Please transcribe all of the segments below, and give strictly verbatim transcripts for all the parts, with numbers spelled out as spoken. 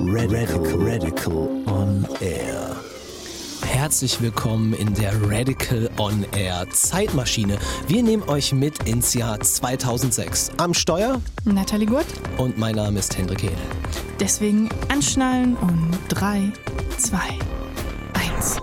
Radical, Radical on Air. Herzlich willkommen in der Radical on Air Zeitmaschine. Wir nehmen euch mit ins Jahr zweitausendsechs. Am Steuer Nathalie Gurt und mein Name ist Hendrik Hehl. Deswegen anschnallen und drei, zwei, eins.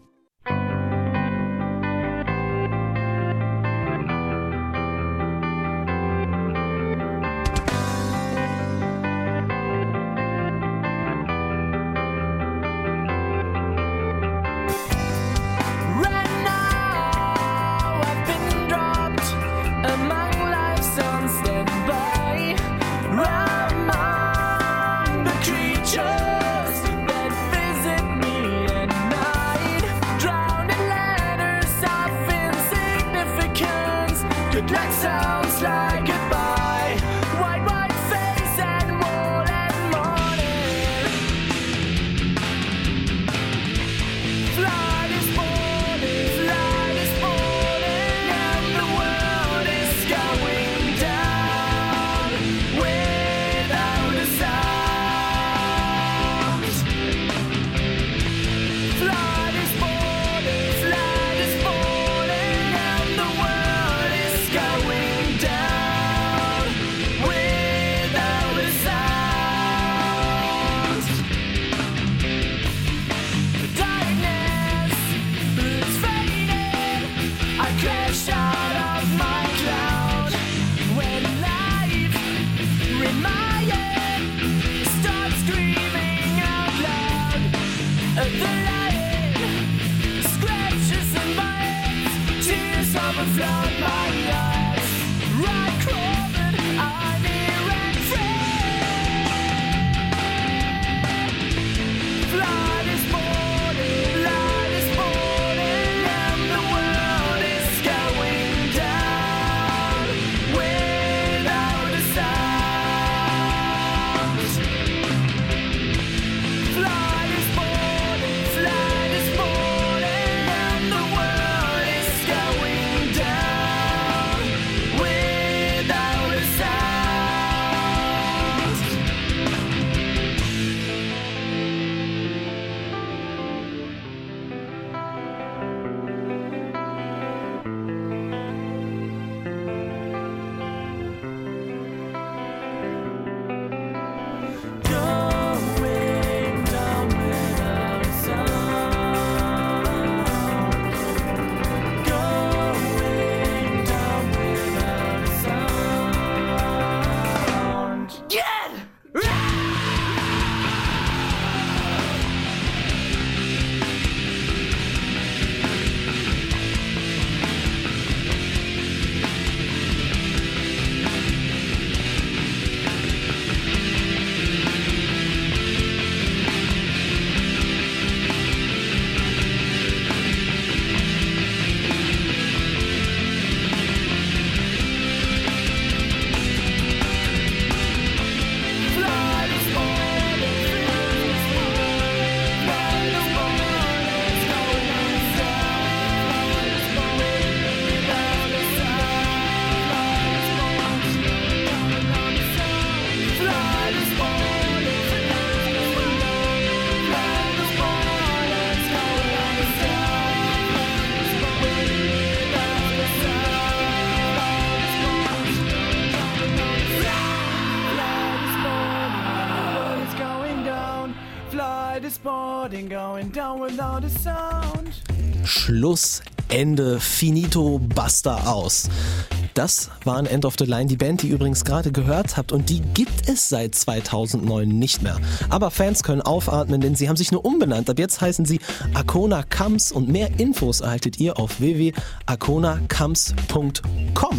Schluss, Ende, finito, basta, aus. Das waren End of the Line, die Band, die ihr übrigens gerade gehört habt, und die gibt es seit zweitausendneun nicht mehr. Aber Fans können aufatmen, denn sie haben sich nur umbenannt. Ab jetzt heißen sie Arkona Kams und mehr Infos erhaltet ihr auf w w w punkt arkona kams punkt com.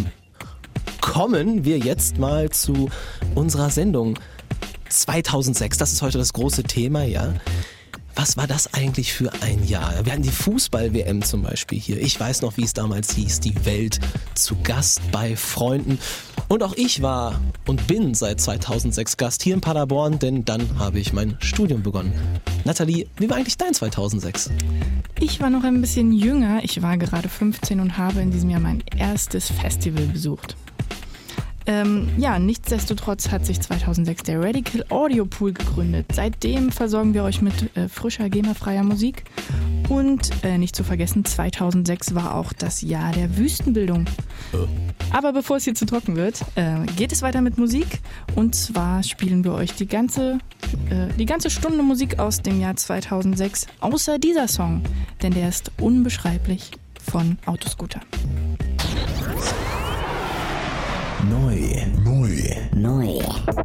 Kommen wir jetzt mal zu unserer Sendung zweitausendsechs. Das ist heute das große Thema, ja. Was war das eigentlich für ein Jahr? Wir hatten die Fußball-W M zum Beispiel hier. Ich weiß noch, wie es damals hieß, die Welt zu Gast bei Freunden. Und auch ich war und bin seit zweitausendsechs Gast hier in Paderborn, denn dann habe ich mein Studium begonnen. Nathalie, wie war eigentlich dein zweitausendsechs? Ich war noch ein bisschen jünger. Ich war gerade fünfzehn und habe in diesem Jahr mein erstes Festival besucht. Ähm, ja, nichtsdestotrotz hat sich zweitausendsechs der Radical Audio Pool gegründet. Seitdem versorgen wir euch mit äh, frischer, GEMA-freier Musik. Und äh, nicht zu vergessen, zweitausendsechs war auch das Jahr der Wüstenbildung. Oh. Aber bevor es hier zu trocken wird, äh, geht es weiter mit Musik. Und zwar spielen wir euch die ganze, äh, die ganze Stunde Musik aus dem Jahr zweitausendsechs, außer dieser Song, denn der ist unbeschreiblich von Autoscooter. Neu. Neu. Neu.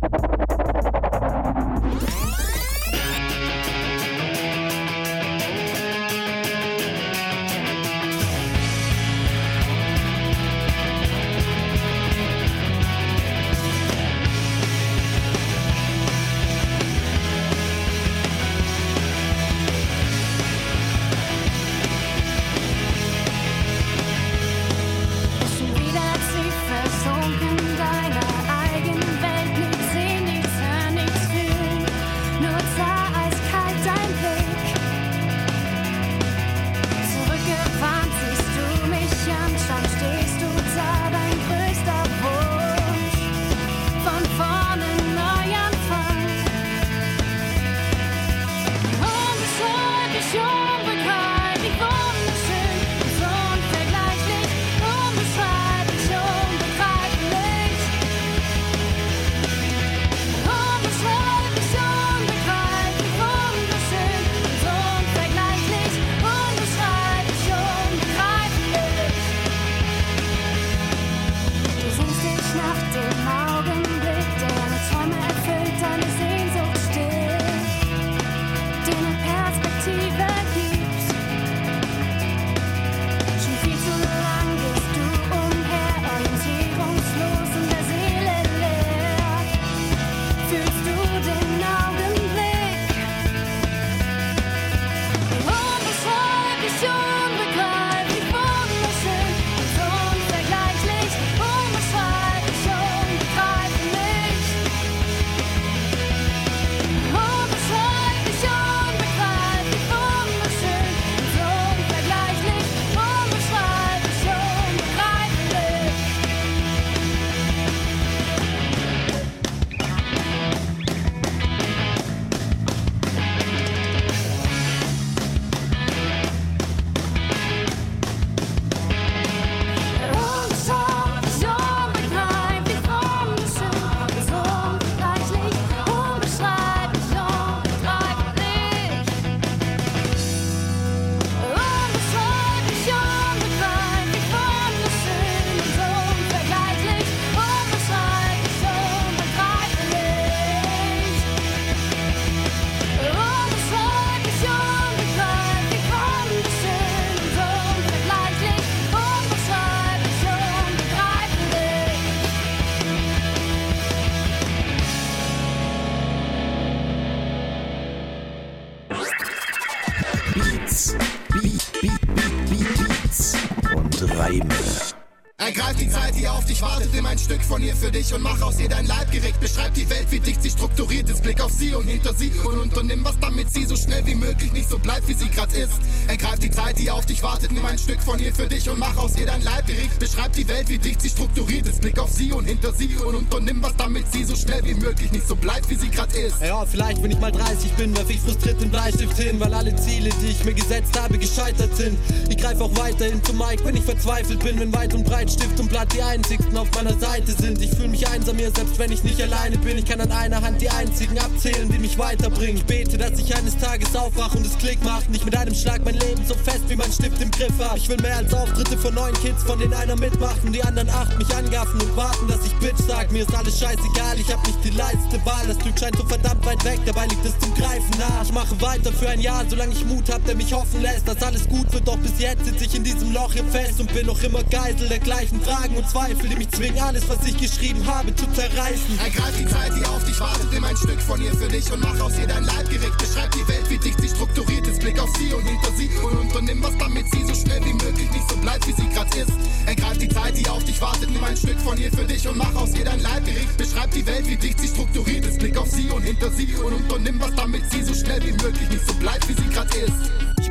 Ergreif die Zeit, die auf dich wartet, nimm ein Stück von ihr für dich und mach aus ihr dein Leibgericht. Beschreib die Welt, wie dicht sie strukturiert ist, Blick auf sie und hinter sie und unternimm was, damit sie so schnell wie möglich nicht so bleibt, wie sie grad ist. Ergreif die Zeit, die auf dich wartet, nimm ein Stück von ihr für dich und mach aus ihr dein Leibgericht. Beschreib die Welt, wie dicht sie strukturiert ist, Blick auf sie und hinter sie und unternimm was, damit sie so schnell wie möglich nicht so bleibt, wie sie grad ist. Ja, vielleicht wenn ich mal dreißig bin, werf ich frustriert den Bleistift hin, weil alle Ziele, die ich mir gesetzt habe, gescheitert sind. Ich greif auch weiterhin zum Mic, wenn ich verzweifelt bin, wenn weit und breit Stift und Blatt die einzigsten auf meiner Seite sind. Ich fühle mich einsam hier, selbst wenn ich nicht alleine bin. Ich kann an einer Hand die einzigen abzählen, die mich weiterbringen. Ich bete, dass ich eines Tages aufwache und es Klick macht. Nicht mit einem Schlag mein Leben so fest, wie mein Stift im Griff hat. Ich will mehr als Auftritte von neun Kids, von denen einer mitmacht und die anderen acht mich angaffen und warten, dass ich Bitch sag. Mir ist alles scheißegal, ich hab nicht die leiste Wahl. Das Glück scheint so verdammt weit weg, dabei liegt es zum Greifen nah. Ich mache weiter für ein Jahr, solange ich Mut hab, der mich hoffen lässt, dass alles gut wird. Doch bis jetzt sitze ich in diesem Loch hier fest und bin noch immer Geisel der gleichen Fragen und Zweifel, die mich zwingen, alles, was ich geschrieben habe, zu zerreißen. Ergreif die Zeit, die auf dich wartet, nimm ein Stück von ihr für dich und mach aus ihr dein Leibgericht. Beschreib die Welt, wie dicht sie strukturiert ist, Blick auf sie und hinter sie und unternimm was, damit sie so schnell wie möglich nicht so bleibt, wie sie grad ist. Ergreif die Zeit, die auf dich wartet, nimm ein Stück von ihr für dich und mach aus ihr dein Leibgericht. Beschreib die Welt, wie dicht sie strukturiert ist, Blick auf sie und hinter sie und unternimm was, damit sie so schnell wie möglich nicht so bleibt, wie sie grad ist. Ich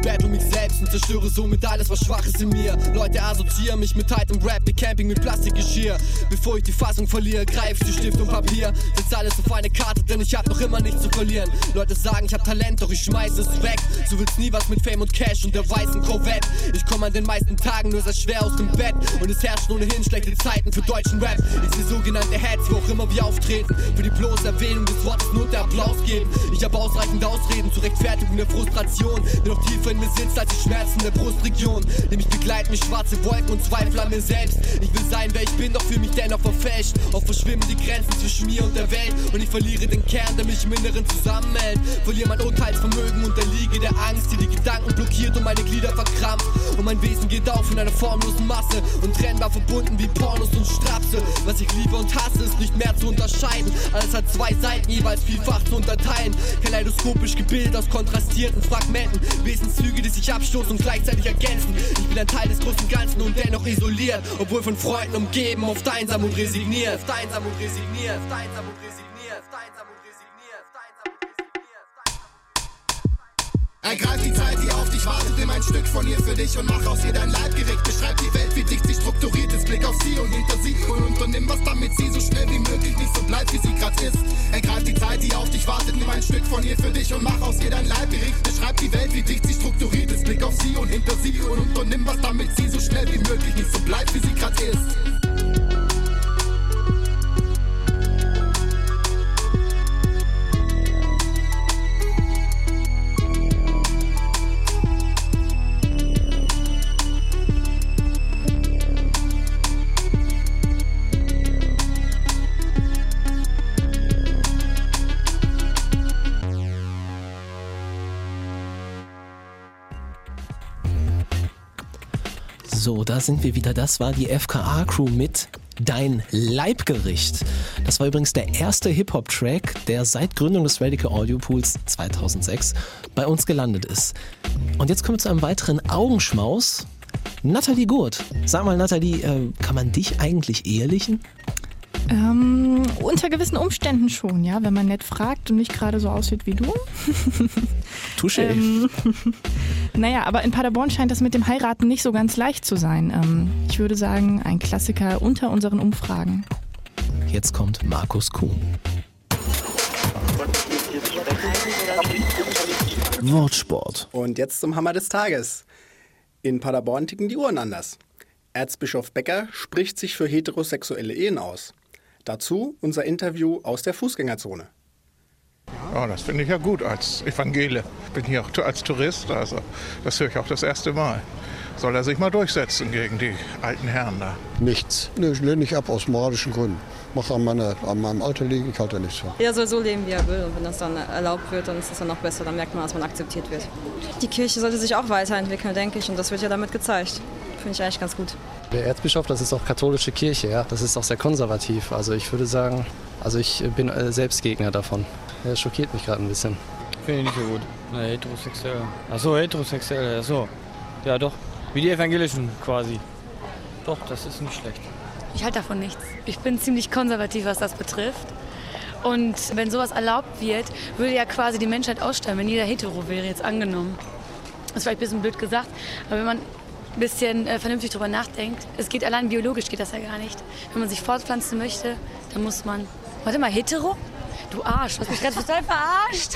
battle mich selbst und zerstöre somit alles, was schwach ist in mir. Leute assoziieren mich mit tightem Rap, wie Camping mit Plastikgeschirr. Bevor ich die Fassung verliere, greifst du Stift und Papier. Setz alles auf eine Karte, denn ich hab noch immer nichts zu verlieren. Leute sagen, ich hab Talent, doch ich schmeiß es weg. So wird's nie was mit Fame und Cash und der weißen Corvette. Ich komm an den meisten Tagen nur sehr schwer aus dem Bett. Und es herrschen ohnehin schlechte Zeiten für deutschen Rap. Ich seh sogenannte Heads, wo auch immer wir auftreten. Für die bloße Erwähnung des Wortes nur der Applaus geben. Ich hab ausreichend Ausreden zur Rechtfertigung der Frustration, die noch tiefer in mir sitzt als die Schmerzen der Brustregion. Nämlich begleiten mich schwarze Wolken und Zweifel an mir selbst. Ich will sein, wer ich bin, doch fühl mich dennoch verfälscht. Auch verschwimmen die Grenzen zwischen mir und der Welt. Und ich verliere den Kern, der mich im Inneren zusammenhält. Verliere mein Urteilsvermögen und der Liege der Angst, die die Gedanken blockiert und meine Glieder verkrampft. Und mein Wesen geht auf in einer formlosen Masse und trennbar verbunden wie Pornos und Strapse. Was ich liebe und hasse, ist nicht mehr zu unterscheiden. Alles hat zwei Seiten, jeweils vielfach zu unterteilen. Kaleidoskopisch gebildet aus kontrastierten Fragmenten. Wesenszüge, die sich abstoßen und gleichzeitig ergänzen. Ich bin ein Teil des großen Ganzen und dennoch isoliert, obwohl von Freunden umgeben, oft einsam und resigniert. Oft einsam und resigniert. Oft einsam und resigniert. Oft einsam und resigniert. Oft einsam und resigniert. Ergreif die Zeit, die auf dich wartet, nimm ein Stück von ihr für dich und mach aus ihr dein Leibgericht. Beschreib die Welt, wie dicht sie strukturiert ist, Blick auf sie und hinter sie und unternimm was, damit sie so schnell wie möglich nicht so bleibt, wie sie grad ist. Ergreif die Zeit, die auf dich wartet, nimm ein Stück von ihr für dich und mach aus ihr dein Leibgericht. Beschreib die Welt, wie dicht sie strukturiert ist, Blick auf sie und hinter sie und unternimm was, damit sie so schnell wie möglich nicht so bleibt, wie sie grad ist. So, da sind wir wieder. Das war die F K A-Crew mit Dein Leibgericht. Das war übrigens der erste Hip-Hop-Track, der seit Gründung des Radical Audio Pools zweitausendsechs bei uns gelandet ist. Und jetzt kommen wir zu einem weiteren Augenschmaus. Nathalie Gurt. Sag mal, Nathalie, äh, kann man dich eigentlich ehelichen? Ähm, unter gewissen Umständen schon, ja, wenn man nett fragt und nicht gerade so aussieht wie du. Touché. Ähm, naja, aber in Paderborn scheint das mit dem Heiraten nicht so ganz leicht zu sein. Ähm, ich würde sagen, ein Klassiker unter unseren Umfragen. Jetzt kommt Markus Kuhn. Wortsport. Und jetzt zum Hammer des Tages. In Paderborn ticken die Uhren anders. Erzbischof Becker spricht sich für heterosexuelle Ehen aus. Dazu unser Interview aus der Fußgängerzone. Ja, das finde ich ja gut als Evangele. Ich bin hier auch als Tourist, also das höre ich auch das erste Mal. Soll er sich mal durchsetzen gegen die alten Herren da? Nichts. Nee, ich lehne nicht ab aus moralischen Gründen. Mach an, meine, an meinem Alter liegen, ich halte nichts vor. Er soll so leben, wie er will. Und wenn das dann erlaubt wird, dann ist das dann noch besser. Dann merkt man, dass man akzeptiert wird. Die Kirche sollte sich auch weiterentwickeln, denke ich. Und das wird ja damit gezeigt. Finde ich eigentlich ganz gut. Der Erzbischof, das ist auch katholische Kirche, ja. Das ist auch sehr konservativ. Also ich würde sagen, also ich bin äh, selbst Gegner davon. Er schockiert mich gerade ein bisschen. Finde ich nicht so gut. Na, heterosexuell. Achso, heterosexuell, achso. Ja doch, wie die Evangelischen quasi. Doch, das ist nicht schlecht. Ich halte davon nichts. Ich bin ziemlich konservativ, was das betrifft. Und wenn sowas erlaubt wird, würde ja quasi die Menschheit aussterben, wenn jeder hetero wäre, jetzt angenommen. Das ist vielleicht ein bisschen blöd gesagt, aber wenn man ein bisschen äh, vernünftig drüber nachdenkt, es geht allein biologisch, geht das ja gar nicht. Wenn man sich fortpflanzen möchte, dann muss man... Warte mal, hetero? Du Arsch, du hast mich gerade total verarscht.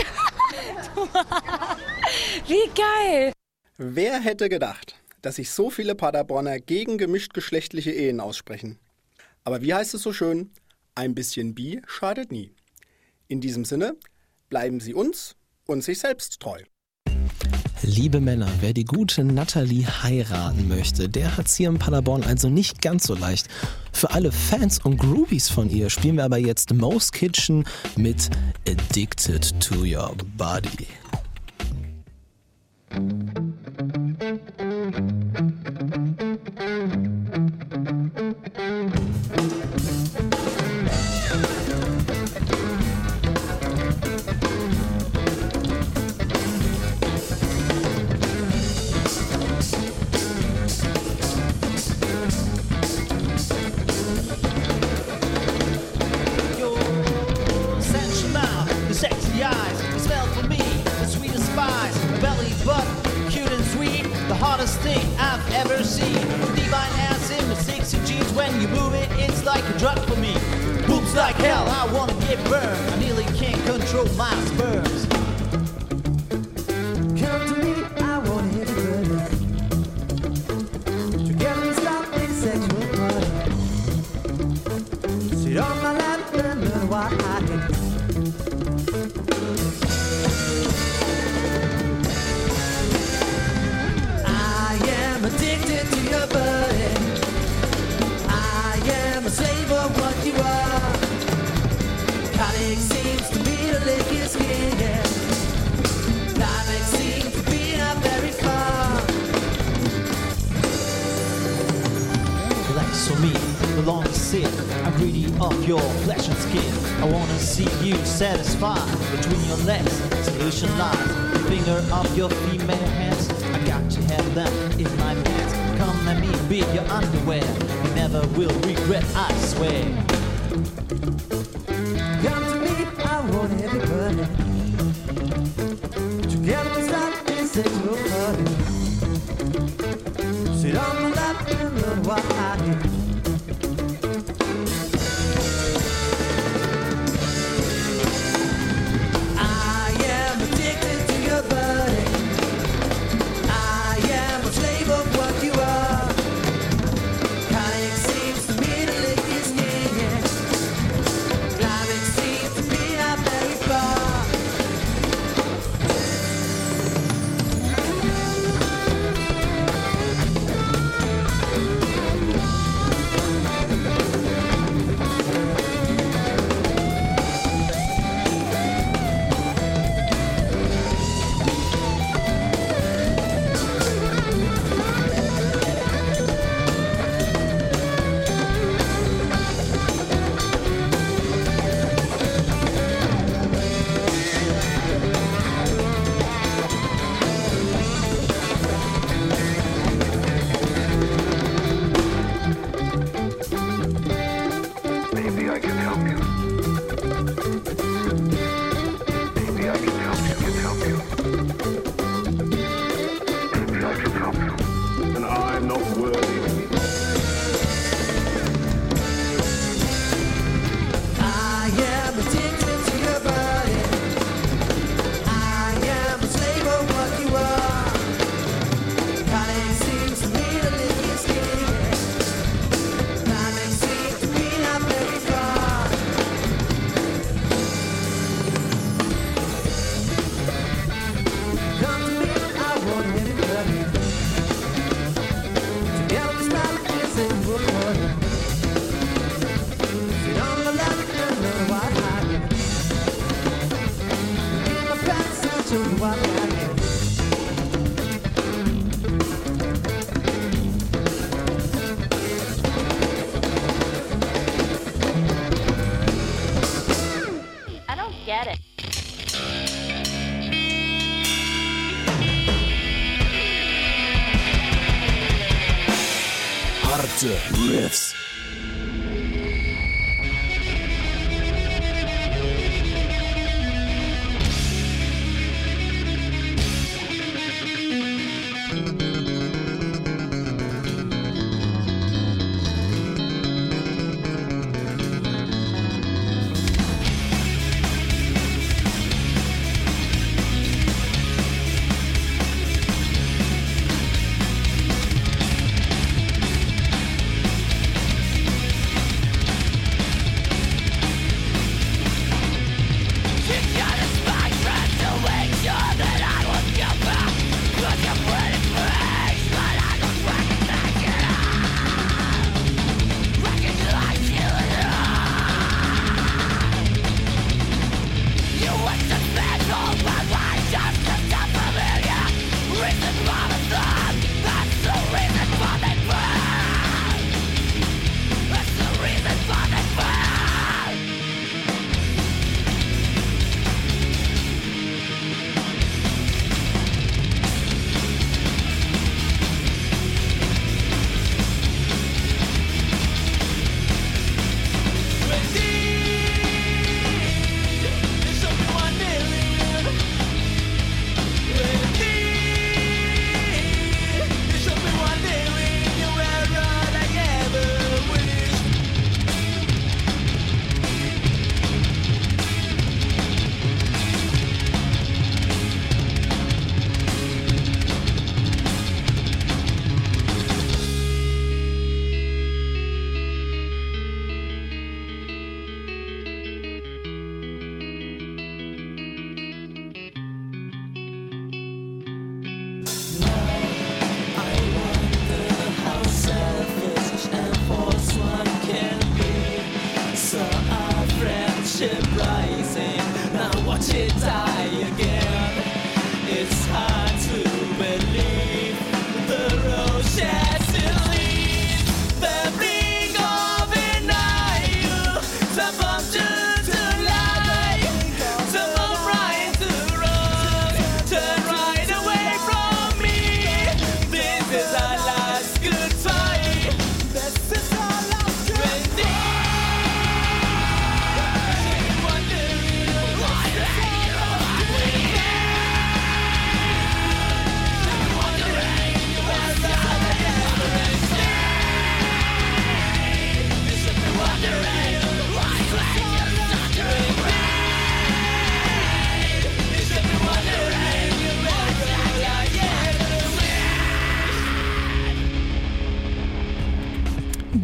Wie geil! Wer hätte gedacht, dass sich so viele Paderborner gegen gemischtgeschlechtliche Ehen aussprechen? Aber wie heißt es so schön? Ein bisschen Bi schadet nie. In diesem Sinne, bleiben Sie uns und sich selbst treu. Liebe Männer, wer die gute Nathalie heiraten möchte, der hat's hier in Paderborn also nicht ganz so leicht. Für alle Fans und Groupies von ihr spielen wir aber jetzt Mo's Kitchen mit Addicted to Your Body. Sexy eyes, the smell for me, the sweetest spice, belly button, cute burn. I nearly can't control my sperms. Come to me, I want everybody. Together we start a sexual party. Sit on my lap and learn why I hate. Addicted to your body, I am a slave of what you are. Colic seems to be the lick your skin, yeah. Climax seems to be not very far. Relax for me, no longer sick. I'm greedy of your flesh and skin. I wanna see you satisfied. Between your legs, solution lies. The finger of your female hands, I got to have them in my pants. Come let me be your underwear. You never will regret, I swear. Come to me, I want everybody. Together we start this sexual party. Sit on my lap and learn what I do. I am addicted to your body. I am a slave of what you are. Colic seems to me to lick your skin, yeah. Climax seems to be not very far. Maybe I can help you. Maybe I can help you, can help you. Maybe I can help you. And I'm not worthy. I am addicted to your body. I am a slave of what you are. Colic seems to me to lick your skin. Climax seems to be not very far. Come to me, I want everybody. Together we start this sexual party. Sit on my lap and learn what I get. In my pants, I show you what I get. I don't get it. Harte Riffs.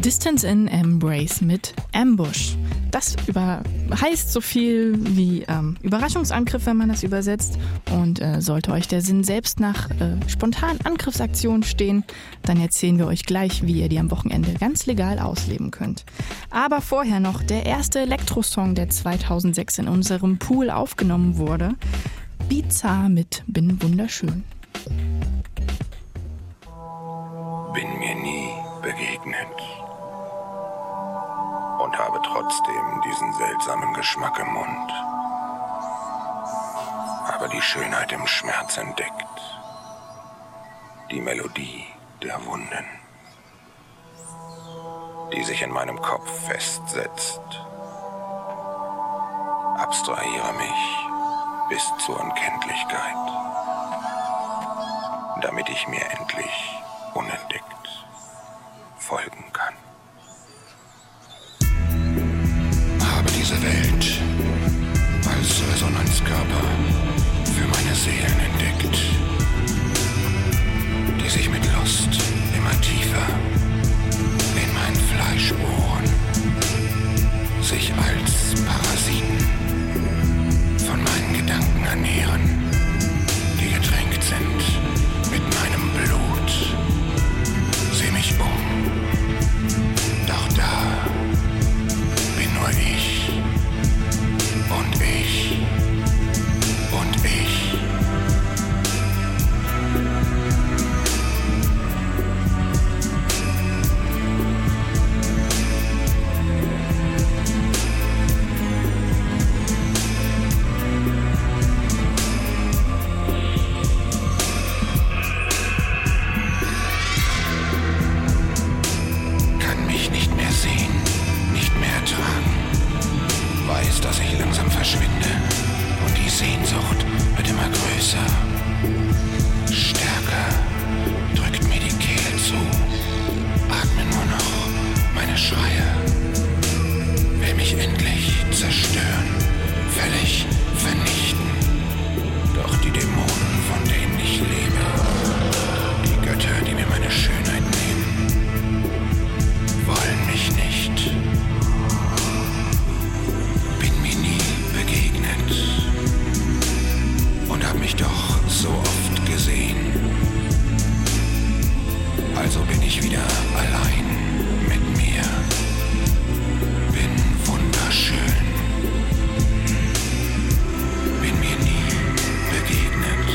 Distance in Embrace mit Ambush. Das über, heißt so viel wie ähm, Überraschungsangriff, wenn man das übersetzt. Und äh, sollte euch der Sinn selbst nach äh, spontanen Angriffsaktionen stehen, dann erzählen wir euch gleich, wie ihr die am Wochenende ganz legal ausleben könnt. Aber vorher noch der erste Elektrosong, der zweitausendsechs in unserem Pool aufgenommen wurde. Bizarre mit Bin wunderschön. Bin mir nie begegnet und habe trotzdem diesen seltsamen Geschmack im Mund. Aber die Schönheit im Schmerz entdeckt, die Melodie der Wunden, die sich in meinem Kopf festsetzt. Abstrahiere mich bis zur Unkenntlichkeit, damit ich mir endlich unentdeckt folgen kann. Habe diese Welt als Resonanzkörper für meine Seelen entdeckt, die sich mit Lust immer tiefer in mein Fleisch bohren, sich als Parasiten von meinen Gedanken ernähren, die getränkt sind mit meinem Blut. Seh mich um, doch da bin nur ich und ich und ich. Weiß, dass ich langsam verschwinde und die Sehnsucht wird immer größer. Stärker drückt mir die Kehle zu, atme nur noch meine Schreie, will mich endlich zerstören, völlig vernichten. Doch die Dämonen, von denen ich lebe, die Götter, die mir meine Schönheit nehmen, wollen mich nicht. Und hab mich doch so oft gesehen. Also bin ich wieder allein mit mir. Bin wunderschön. Bin mir nie begegnet.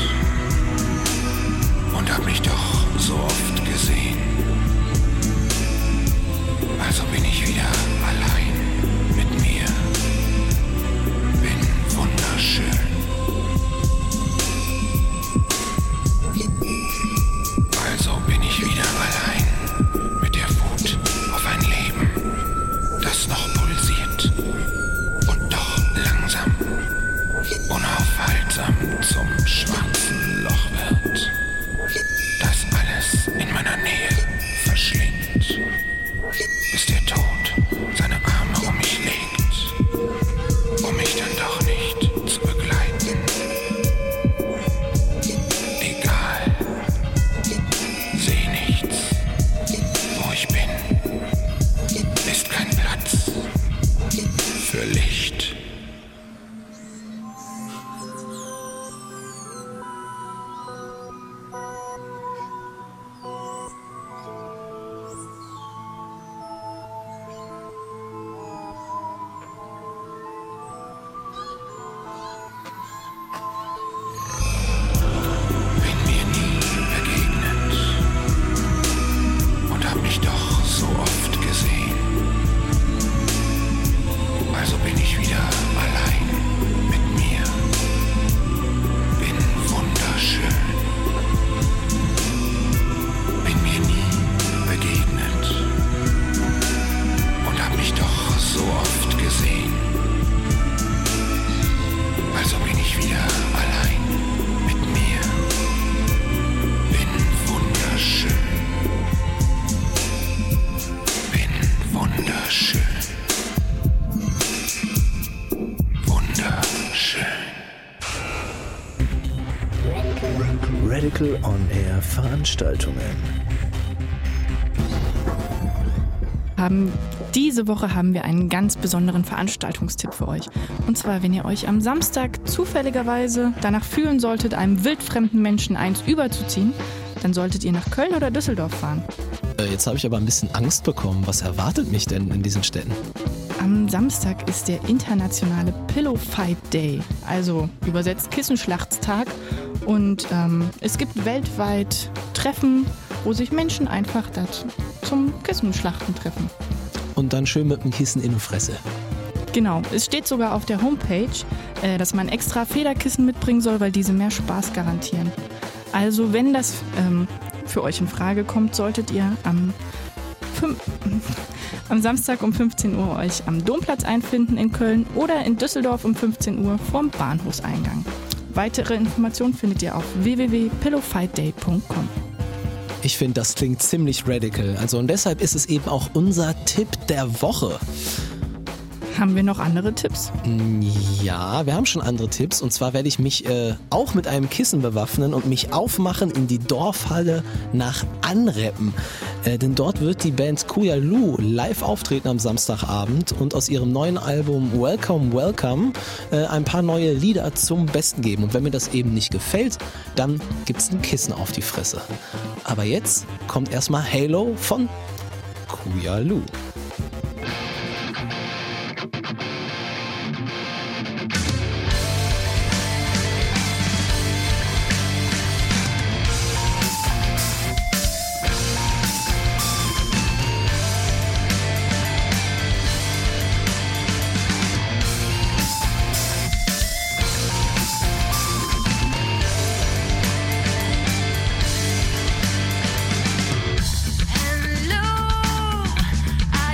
Und hab mich doch so oft gesehen. Also bin ich wieder allein mit mir. Bin wunderschön. Also bin ich wieder allein mit der Wut auf ein Leben, das noch pulsiert und doch langsam, unaufhaltsam zum schwarzen Loch wird, das alles in meiner Nähe verschlingt, bis der Tod seine Arme um mich legt, um mich dann doch nicht zu begleiten. Egal, seh nichts, wo ich bin, ist kein Platz für Licht. Radical On Air Veranstaltungen. Haben, diese Woche haben wir einen ganz besonderen Veranstaltungstipp für euch. Und zwar, wenn ihr euch am Samstag zufälligerweise danach fühlen solltet, einem wildfremden Menschen eins überzuziehen, dann solltet ihr nach Köln oder Düsseldorf fahren. Jetzt habe ich aber ein bisschen Angst bekommen. Was erwartet mich denn in diesen Städten? Am Samstag ist der internationale Pillow Fight Day, also übersetzt Kissenschlachtstag. Und ähm, es gibt weltweit Treffen, wo sich Menschen einfach dazu zum Kissenschlachten treffen. Und dann schön mit dem Kissen in die Fresse. Genau, es steht sogar auf der Homepage, äh, dass man extra Federkissen mitbringen soll, weil diese mehr Spaß garantieren. Also wenn das ähm, für euch in Frage kommt, solltet ihr am, am Samstag um fünfzehn Uhr euch am Domplatz einfinden in Köln oder in Düsseldorf um fünfzehn Uhr vorm Bahnhofseingang. Weitere Informationen findet ihr auf w w w punkt pillow fight day punkt com. Ich finde, das klingt ziemlich radical. Also und deshalb ist es eben auch unser Tipp der Woche. Haben wir noch andere Tipps? Ja, wir haben schon andere Tipps. Und zwar werde ich mich äh, auch mit einem Kissen bewaffnen und mich aufmachen in die Dorfhalle nach Anreppen. Äh, denn dort wird die Band Kuya Lu live auftreten am Samstagabend und aus ihrem neuen Album Welcome, Welcome äh, ein paar neue Lieder zum Besten geben. Und wenn mir das eben nicht gefällt, dann gibt's ein Kissen auf die Fresse. Aber jetzt kommt erstmal Halo von Kuya Lu. I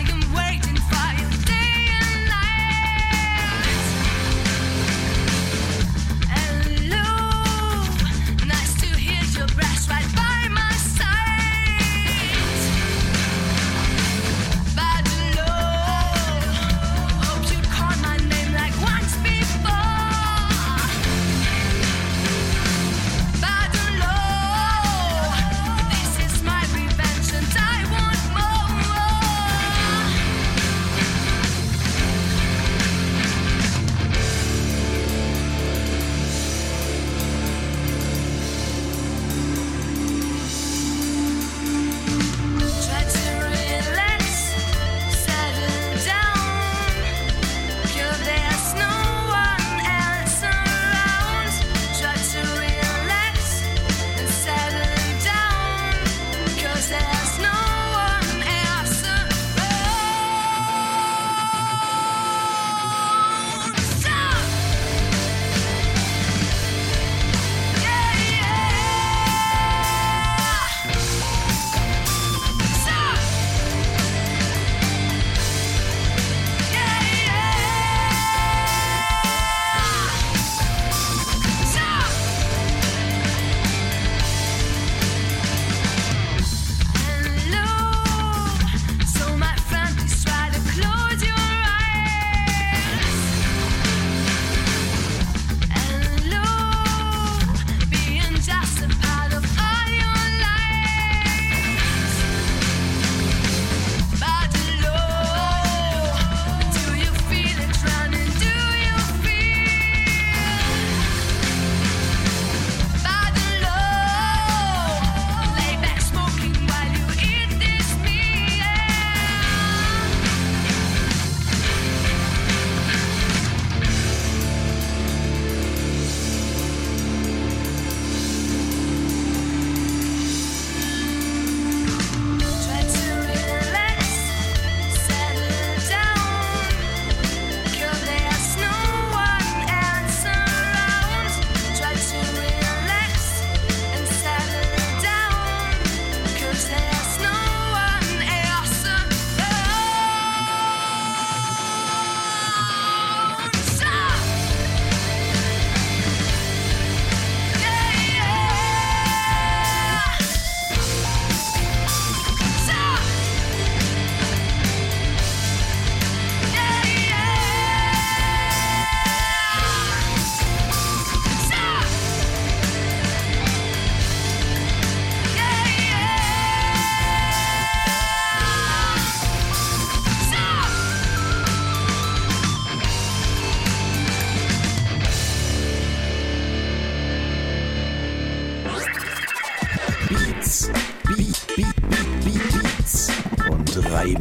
bleiben.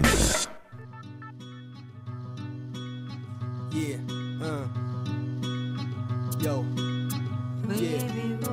Yeah, uh. Yo, yeah.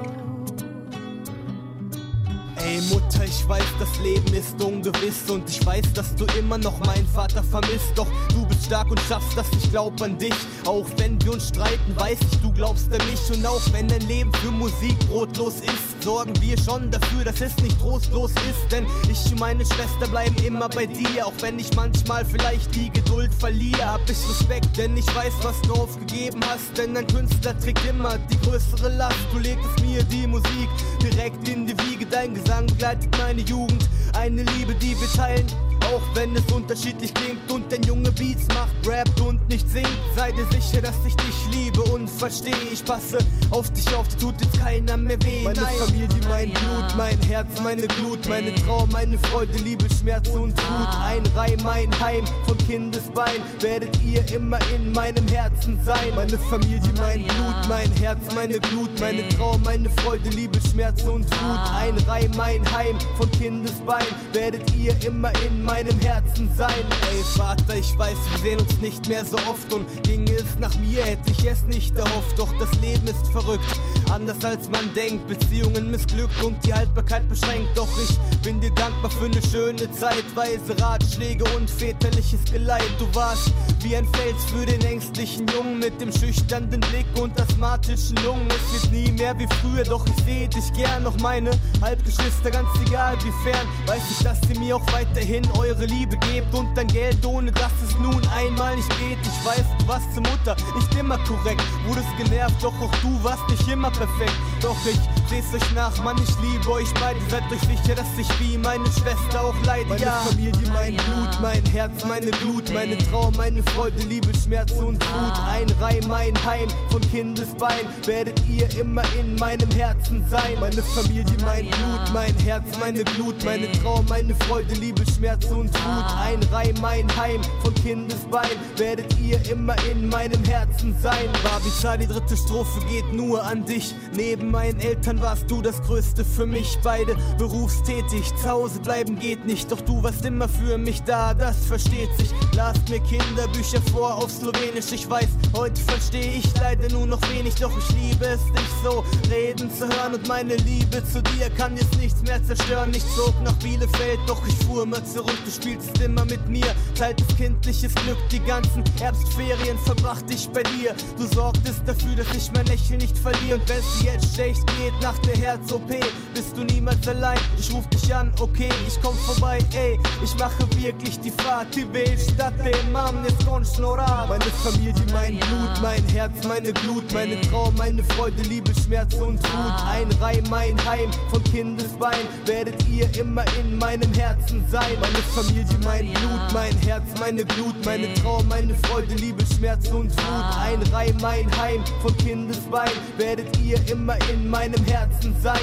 Ey Mutter, ich weiß, das Leben ist ungewiss und ich weiß, dass du immer noch meinen Vater vermisst. Doch du bist stark und schaffst das, ich glaub an dich. Auch wenn wir uns streiten, weiß ich, du glaubst an mich. Und auch wenn dein Leben für Musik brotlos ist, sorgen wir schon dafür, dass es nicht trostlos ist. Denn ich und meine Schwester bleiben immer bei dir. Auch wenn ich manchmal vielleicht die Geduld verliere, hab ich Respekt, denn ich weiß, was du aufgegeben hast. Denn ein Künstler trägt immer die größere Last. Du legst mir die Musik direkt in die Wiege, dein Gesang begleitet meine Jugend, eine Liebe, die wir teilen, auch wenn es unterschiedlich klingt und ein Junge Beats macht, rappt und nicht singt. Sei dir sicher, dass ich dich liebe und verstehe. Ich passe auf dich auf, dir tut jetzt keiner mehr weh. Meine Nein. Familie, mein Blut, mein Herz, meine Glut, meine Traum, meine Freude, Liebe, Schmerz und Wut. Ein Reim, mein Heim, von Kindesbein werdet ihr immer in meinem Herzen sein. Meine Familie, mein Blut, mein Herz, meine Glut, meine Traum, meine Freude, Liebe, Schmerz und Wut. Ein Reim, mein Heim, von Kindesbein werdet ihr immer in meinem Herzen sein. Ey Vater, ich weiß, wir sehen uns nicht mehr so oft und ginge es nach mir, hätte ich es nicht erhofft. Doch das Leben ist verrückt, anders als man denkt. Beziehungen missglückt und die Haltbarkeit beschränkt. Doch ich bin dir dankbar für eine schöne Zeit, weise Ratschläge und väterliches Geleit. Du warst wie ein Fels für den ängstlichen Jungen mit dem schüchternen Blick und asthmatischen Lungen. Es wird nie mehr wie früher, doch ich sehe dich gern. Noch meine Halbgeschwister, ganz egal wie fern, weiß ich, dass ihr mir auch weiterhin eure Liebe gebt und dein Geld, ohne dass es nun einmal nicht geht. Ich weiß, du warst zur Mutter nicht immer korrekt, wurdest genervt, doch auch du warst nicht immer perfekt. Doch ich seh's euch nach, Mann, ich liebe euch beide. Seid euch sicher, dass ich wie meine Schwester auch leide. Meine ja. Familie, mein Blut, mein Herz, meine Glut, meine Traum, meine Freude, Liebe, Schmerz und Wut. Ein Reim, mein Heim, von Kindesbein werdet ihr immer in meinem Herzen sein. Meine Familie, mein Blut, mein Herz, meine Glut, meine Traum, meine Freude, Liebe, Schmerz und Wut. Ein Reim, mein Heim, von Kindesbein werdet ihr immer in meinem Herzen sein. Babiza, die dritte Strophe geht nur an dich. Neben meinen Eltern warst du das Größte für mich. Beide berufstätig, zu Hause bleiben geht nicht. Doch du warst immer für mich da, das versteht sich. Lasst mir Kinderbücher vor auf Slowenisch. Ich weiß, heute verstehe ich leider nur noch wenig. Doch ich liebe es, dich so reden zu hören. Und meine Liebe zu dir kann jetzt nichts mehr zerstören. Ich zog nach Bielefeld, doch ich fuhr immer zurück. Du spielst immer mit mir, teiltes kindliches Glück. Die ganzen Herbstferien verbrachte ich bei dir. Du sorgtest dafür, dass ich mein Lächeln nicht verliere. Und wenn's dir jetzt schlecht geht nach der Herz-O P, bist du niemals allein. Ich ruf dich an, okay, ich komm vorbei, ey. Ich mache wirklich die Fahrt, die Welt statt dem Mann ist konschnorat. Meine Familie, mein Blut, mein Herz, meine Glut, meine Traum, meine Freude, Liebe, Schmerz und Wut. Ein Reim, mein Heim, von Kindesbein werdet ihr immer in meinem Herzen sein. Meine Familie, mein Blut, mein Herz, meine Glut, meine Traum, meine Freude, Liebe, Schmerz und Wut. Ein Reim, mein Heim, von Kindesbein werdet ihr immer in meinem Herzen sein.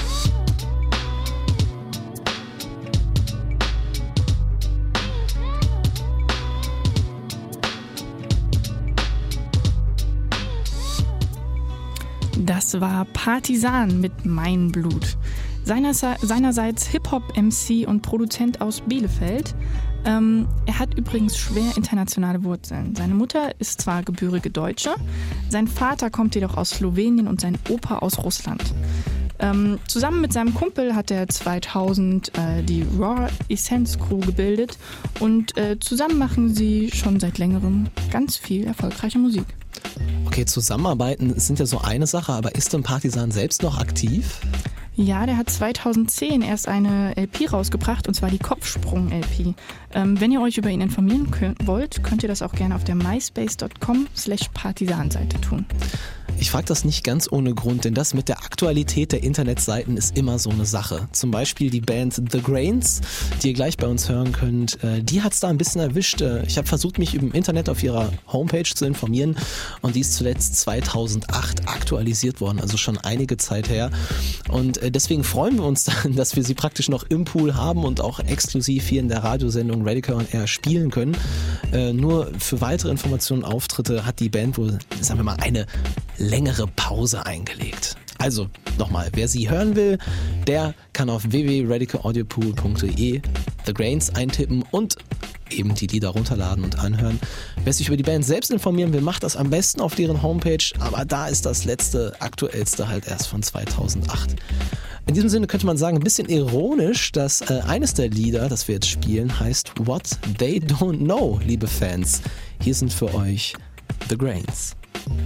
Das war Partisan mit Mein Blut. Seinerseits Hip-Hop-M C und Produzent aus Bielefeld. Ähm, er hat übrigens schwer internationale Wurzeln. Seine Mutter ist zwar gebürtige Deutsche, sein Vater kommt jedoch aus Slowenien und sein Opa aus Russland. Ähm, zusammen mit seinem Kumpel hat er zweitausend äh, die Raw Essence Crew gebildet und äh, zusammen machen sie schon seit längerem ganz viel erfolgreiche Musik. Okay, zusammenarbeiten sind ja so eine Sache, aber ist denn Partisan selbst noch aktiv? Ja, der hat zweitausendzehn erst eine L P rausgebracht, und zwar die Kopfsprung-L P. Ähm, wenn ihr euch über ihn informieren könnt, wollt, könnt ihr das auch gerne auf der myspace dot com slash partisan-Seite tun. Ich frage das nicht ganz ohne Grund, denn das mit der Aktualität der Internetseiten ist immer so eine Sache. Zum Beispiel die Band The Grains, die ihr gleich bei uns hören könnt, die hat es da ein bisschen erwischt. Ich habe versucht, mich im Internet auf ihrer Homepage zu informieren, und die ist zuletzt zweitausendacht aktualisiert worden, also schon einige Zeit her. Und deswegen freuen wir uns dann, dass wir sie praktisch noch im Pool haben und auch exklusiv hier in der Radiosendung Radical On Air spielen können. Nur für weitere Informationen und Auftritte hat die Band wohl, sagen wir mal, eine längere Pause eingelegt. Also nochmal, wer sie hören will, der kann auf w w w punkt radical audio pool punkt d e The Grains eintippen und eben die Lieder runterladen und anhören. Wer sich über die Band selbst informieren will, macht das am besten auf deren Homepage, aber da ist das letzte, aktuellste halt erst von zweitausendacht. In diesem Sinne könnte man sagen, ein bisschen ironisch, dass äh, eines der Lieder, das wir jetzt spielen, heißt What They Don't Know, liebe Fans. Hier sind für euch The Grains.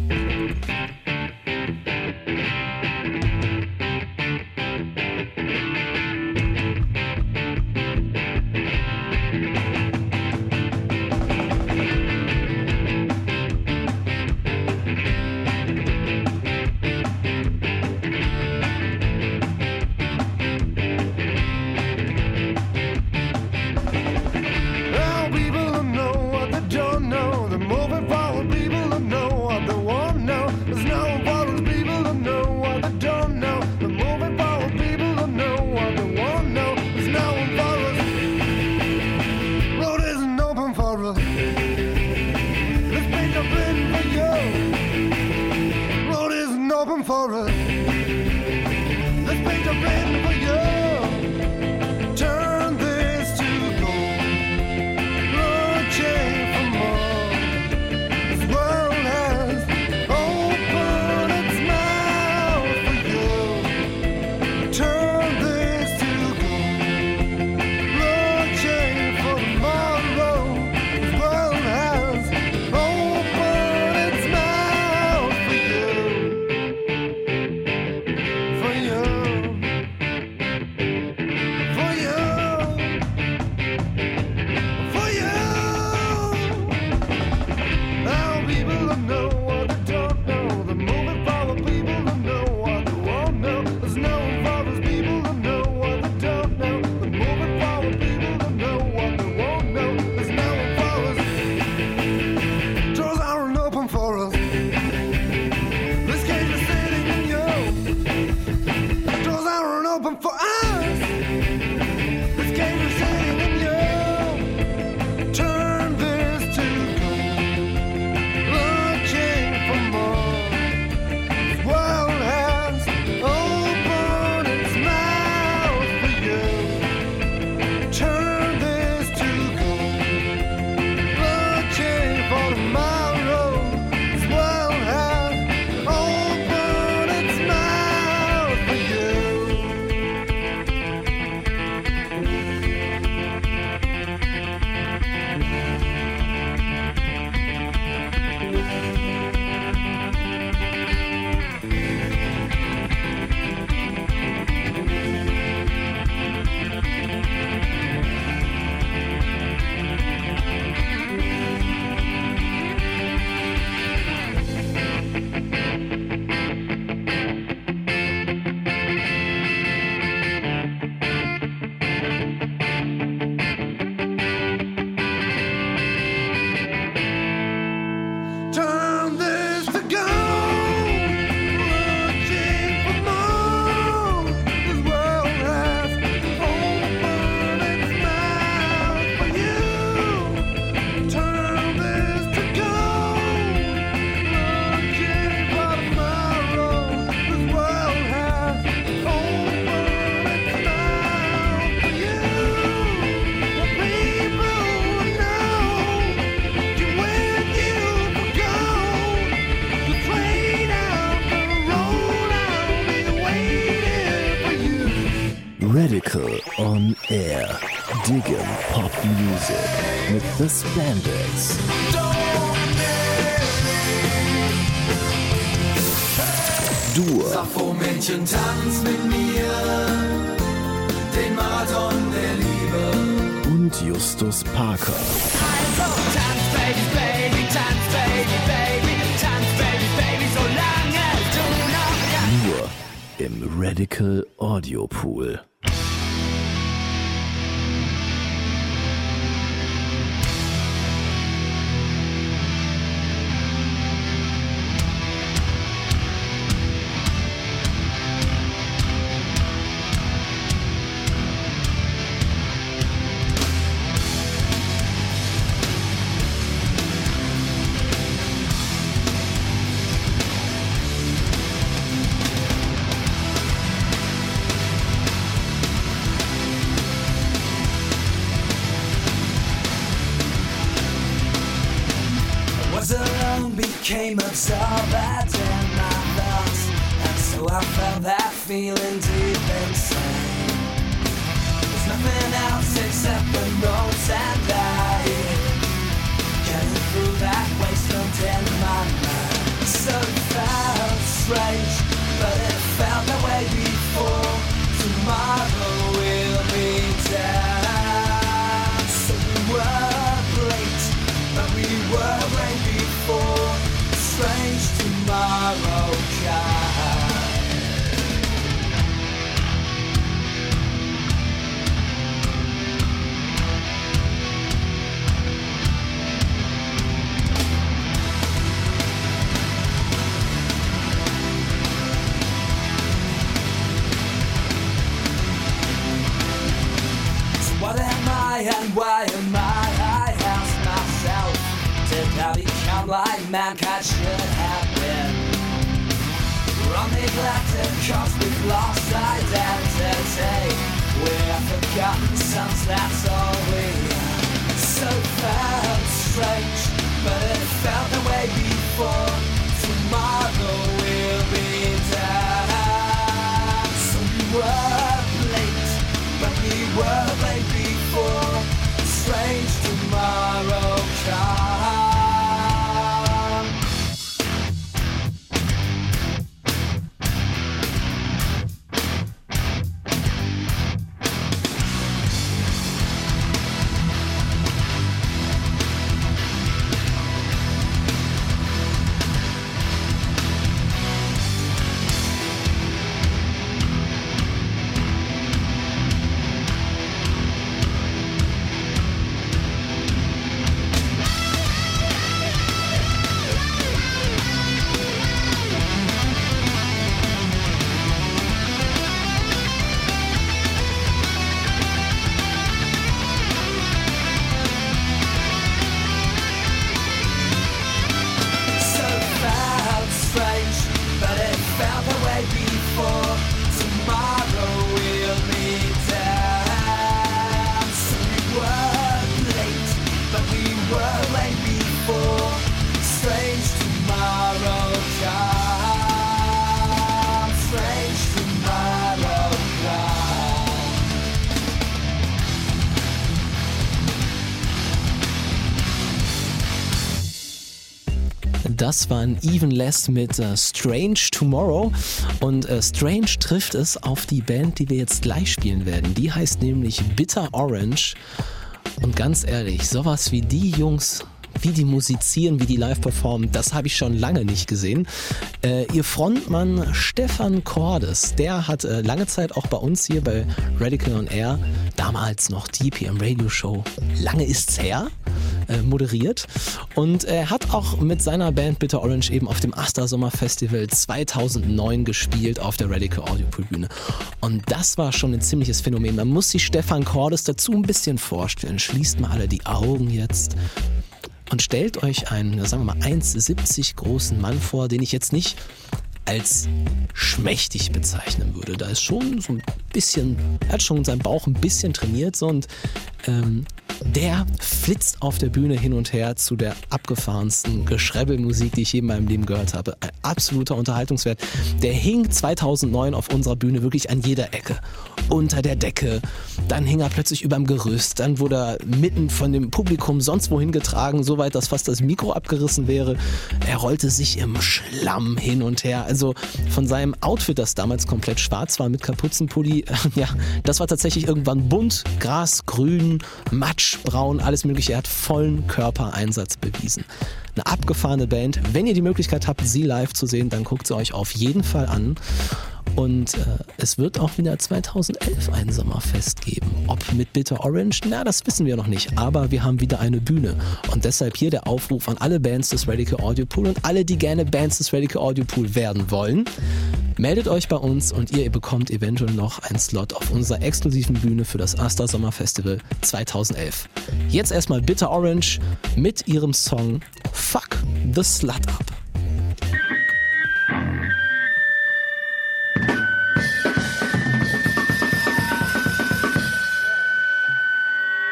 Radical on Air. Digging Pop Music mit The Spandex. Dur. Sappho-Mädchen, tanz mit mir den Marathon der Liebe. Und Justus Parker. Also tanz, Baby, Baby, tanz, Baby, Baby, tanz, Baby, Baby, solange du noch kannst. Nur im Radical Audio Pool. became absorbed in my thoughts, and so I felt that feeling deep inside. There's nothing else except the notes and I getting through that wasteland in my mind. So it felt strange, but it felt that way before. Tomorrow we'll be dead. So we were late, but we were right before. Strange tomorrow God. What am I and why am I? I ask myself, did I become like mankind should have been? Wrong neglected cause we've lost identity. We're forgotten sons, that's all we are. So it felt strange, but it felt the way before. Tomorrow we'll be dead. So we were late, but we were late before. Strange tomorrow come. Das war ein Even Less mit uh, Strange Tomorrow und uh, Strange trifft es auf die Band, die wir jetzt gleich spielen werden. Die heißt nämlich Bitter Orange und ganz ehrlich, sowas wie die Jungs, wie die musizieren, wie die live performen, das habe ich schon lange nicht gesehen. Äh, ihr Frontmann Stefan Cordes, der hat äh, lange Zeit auch bei uns hier bei Radical on Air, damals noch die P M Radio Show, lange ist's her, äh, moderiert und er hat auch mit seiner Band Bitter Orange eben auf dem Asta Sommer Festival zweitausendneun gespielt auf der Radical Audio Pool Bühne und das war schon ein ziemliches Phänomen. Man muss sich Stefan Cordes dazu ein bisschen vorstellen. Schließt mal alle die Augen jetzt. Und stellt euch einen, sagen wir mal, eins Komma siebzig großen Mann vor, den ich jetzt nicht als schmächtig bezeichnen würde. Da ist schon so ein bisschen, er hat schon seinen Bauch ein bisschen trainiert so, und ähm, der flitzt auf der Bühne hin und her zu der abgefahrensten Geschrebbelmusik, die ich je in meinem Leben gehört habe. Ein absoluter Unterhaltungswert. Der hing zweitausendneun auf unserer Bühne wirklich an jeder Ecke. Unter der Decke, dann hing er plötzlich überm Gerüst, dann wurde er mitten von dem Publikum sonst wohin getragen, so weit, dass fast das Mikro abgerissen wäre. Er rollte sich im Schlamm hin und her. Also von seinem Outfit, das damals komplett schwarz war mit Kapuzenpulli, ja, das war tatsächlich irgendwann bunt, Gras, grün, Matsch, braun, alles mögliche. Er hat vollen Körpereinsatz bewiesen. Eine abgefahrene Band. Wenn ihr die Möglichkeit habt, sie live zu sehen, dann guckt sie euch auf jeden Fall an. Und äh, es wird auch wieder zweitausendelf ein Sommerfest geben. Ob mit Bitter Orange? Na, das wissen wir noch nicht. Aber wir haben wieder eine Bühne. Und deshalb hier der Aufruf an alle Bands des Radical Audio Pool und alle, die gerne Bands des Radical Audio Pool werden wollen. Meldet euch bei uns und ihr bekommt eventuell noch einen Slot auf unserer exklusiven Bühne für das Asta Sommerfestival zweitausendelf. Jetzt erstmal Bitter Orange mit ihrem Song Fuck the Slut Up.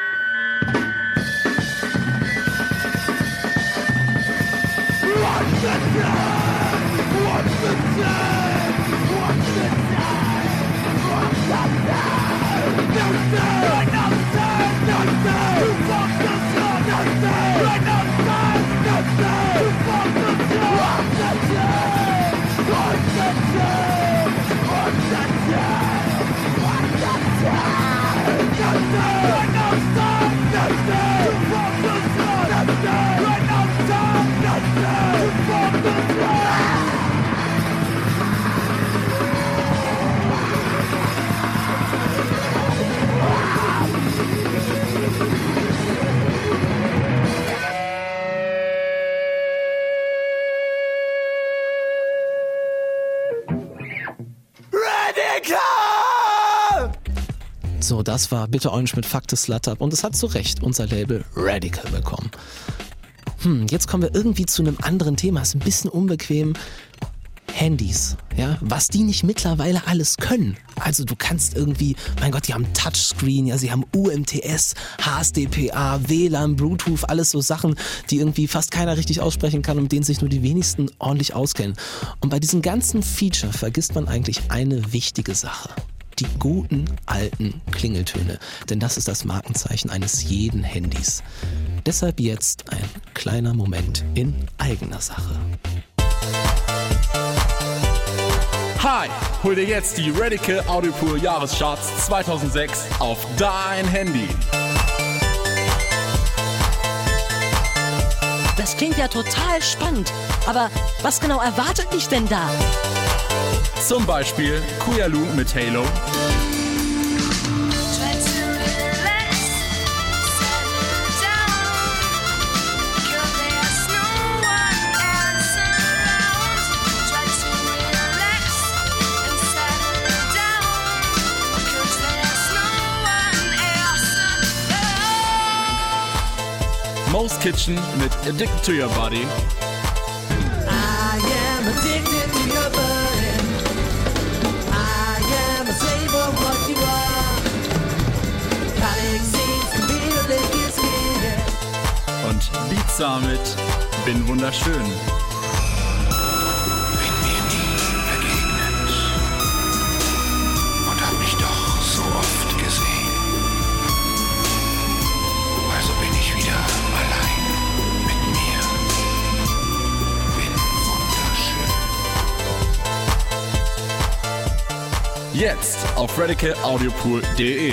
Run! Radical! So, das war Bitter Orange mit Fuck the Slut Up und es hat zu Recht unser Label Radical bekommen. Hm, jetzt kommen wir irgendwie zu einem anderen Thema, ist ein bisschen unbequem. Handys, ja, was die nicht mittlerweile alles können. Also du kannst irgendwie, mein Gott, die haben Touchscreen, ja, sie haben U M T S, H S D P A, W L A N, Bluetooth, alles so Sachen, die irgendwie fast keiner richtig aussprechen kann und mit denen sich nur die wenigsten ordentlich auskennen. Und bei diesem ganzen Feature vergisst man eigentlich eine wichtige Sache. Die guten alten Klingeltöne, denn das ist das Markenzeichen eines jeden Handys. Deshalb jetzt ein kleiner Moment in eigener Sache. Hi, hol dir jetzt die Radical Audiopool Jahrescharts zweitausendsechs auf dein Handy. Das klingt ja total spannend, aber was genau erwartet mich denn da? Zum Beispiel Kuyalu mit Halo. Mo's Kitchen mit Addicted to Your Body. I am addicted to your body. I am a slave of what you are. Colic seems to be a liquid skin. Und Pizza mit Bin wunderschön. Und hab mich doch so oft gesehen. Also bin ich wieder allein mit mir. Bin wunderschön. Jetzt auf radical audiopool punkt de.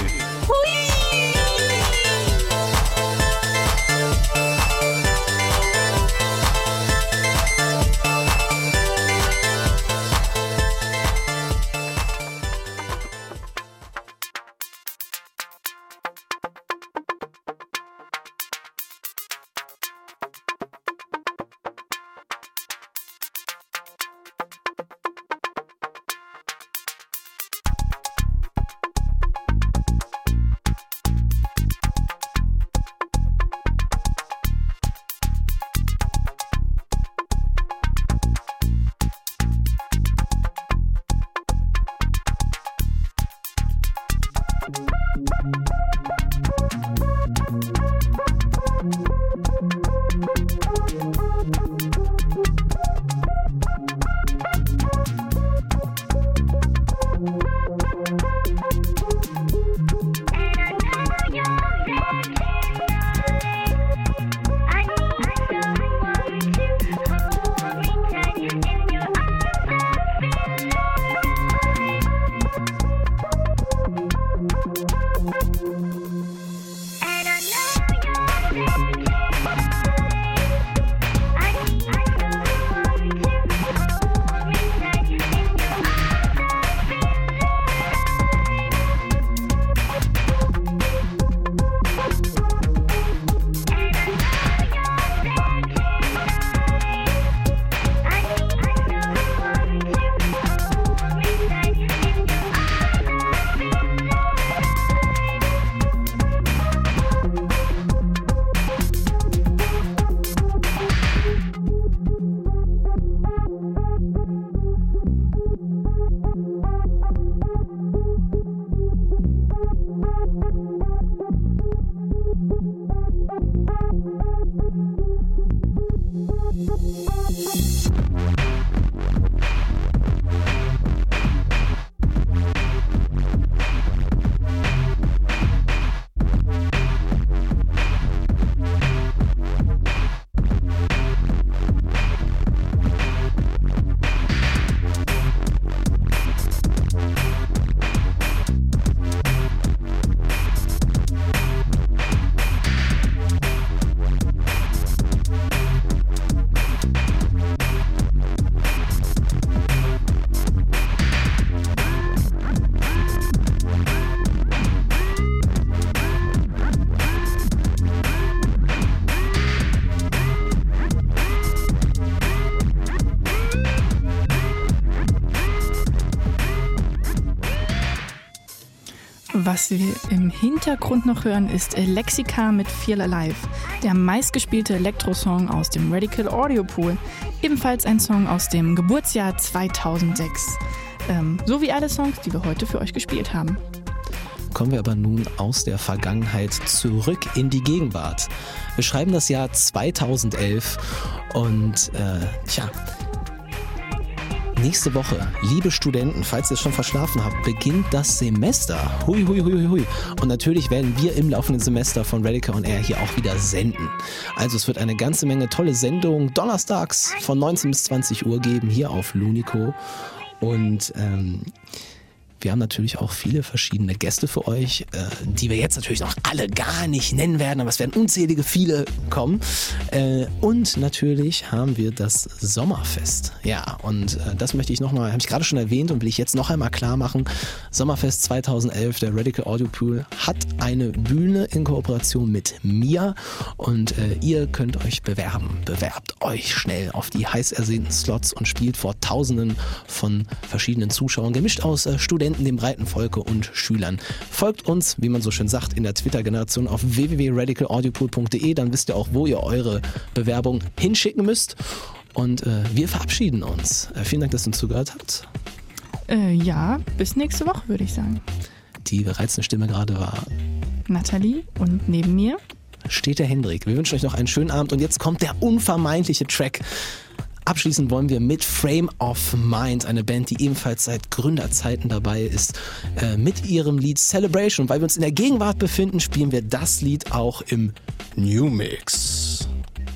Was wir im Hintergrund noch hören, ist Lexica mit Feel Alive, der meistgespielte Elektrosong aus dem Radical Audio Pool. Ebenfalls ein Song aus dem Geburtsjahr zweitausendsechs. Ähm, so wie alle Songs, die wir heute für euch gespielt haben. Kommen wir aber nun aus der Vergangenheit zurück in die Gegenwart. Wir schreiben das Jahr zweitausendelf und äh, tja, nächste Woche, liebe Studenten, falls ihr es schon verschlafen habt, beginnt das Semester. Hui, hui, hui, hui. Und natürlich werden wir im laufenden Semester von Radical On Air hier auch wieder senden. Also es wird eine ganze Menge tolle Sendungen donnerstags von neunzehn bis zwanzig Uhr geben, hier auf Lunico. Und ähm, wir haben natürlich auch viele verschiedene Gäste für euch, äh, die wir jetzt natürlich noch alle gar nicht nennen werden, aber es werden unzählige viele kommen. Äh, und natürlich haben wir das Sommerfest. Ja, und äh, das möchte ich nochmal, habe ich gerade schon erwähnt und will ich jetzt noch einmal klar machen. Sommerfest zweitausendelf, der Radical Audio Pool, hat eine Bühne in Kooperation mit mir und äh, ihr könnt euch bewerben. Bewerbt euch schnell auf die heiß ersehnten Slots und spielt vor Tausenden von verschiedenen Zuschauern, gemischt aus äh, Studenten, dem breiten Volke und Schülern. Folgt uns, wie man so schön sagt, in der Twitter-Generation auf w w w punkt radical audio pool punkt d e, dann wisst ihr auch, wo ihr eure Bewerbung hinschicken müsst. Und äh, wir verabschieden uns. Äh, vielen Dank, dass ihr uns zugehört habt. Äh, ja, bis nächste Woche, würde ich sagen. Die reizende Stimme gerade war Nathalie und neben mir steht der Hendrik. Wir wünschen euch noch einen schönen Abend und jetzt kommt der unvermeidliche Track. Abschließend wollen wir mit Frame of Mind, eine Band, die ebenfalls seit Gründerzeiten dabei ist, äh, mit ihrem Lied Celebration. Weil wir uns in der Gegenwart befinden, spielen wir das Lied auch im New Mix.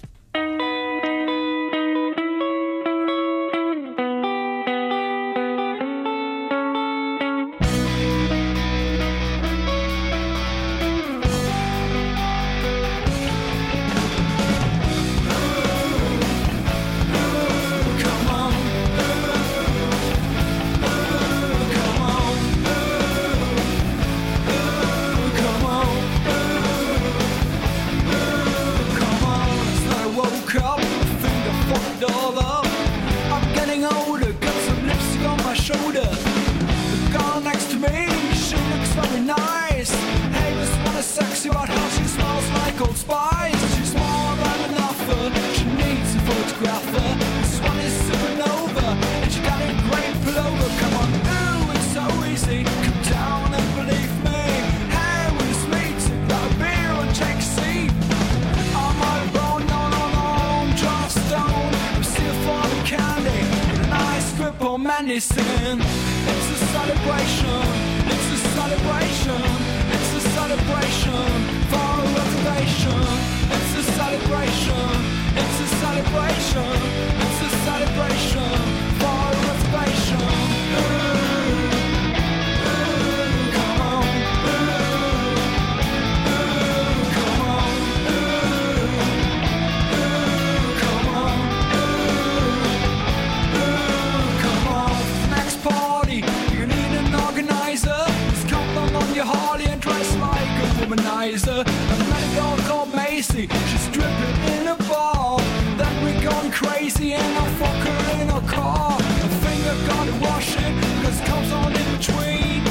Medicine. It's a celebration, it's a celebration, it's a celebration for reservation. It's a celebration, it's a celebration, it's a celebration for reservation. Ooh, ooh, come on, ooh, ooh, come on, ooh, ooh, come on, ooh, ooh, come on. Next party, you need an organizer. Just come down on your Harley and dress like a womanizer. I met a girl called Macy, she's stripping in a bar. Then we gone crazy and I fuck her in her car. I think I gotta wash it, cause comes on in between.